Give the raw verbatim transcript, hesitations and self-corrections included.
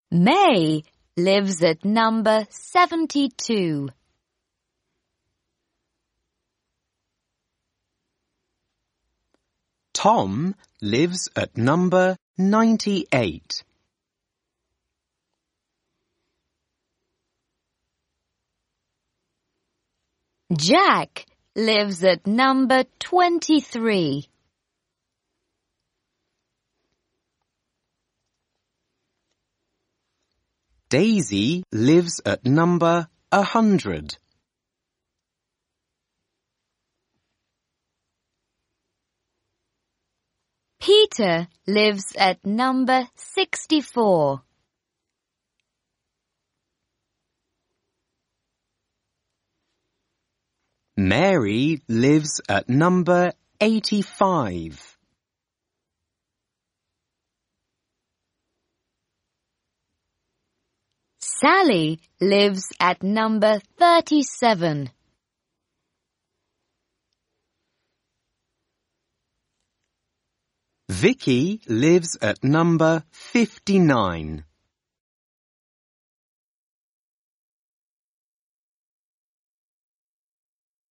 May lives at number seventy-two. Tom lives at number ninety-eight. Jack lives at number twenty-three. Daisy lives at number a hundred. Peter lives at number sixty-four. Mary lives at number eighty-five. Sally lives at number thirty-seven. Vicky lives at number fifty-nine.